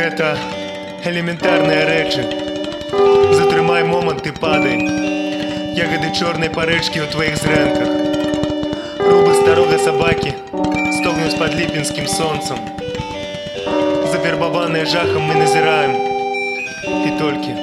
Гэта элементарныя рэчы. Затрымай момант і падай. Ягады чорнай парэчкі ў тваіх зрэнках. Рубы старога сабакі стогнуць пад ліпенскім сонцам. Завербаваныя жахам мы назіраем. І толькі.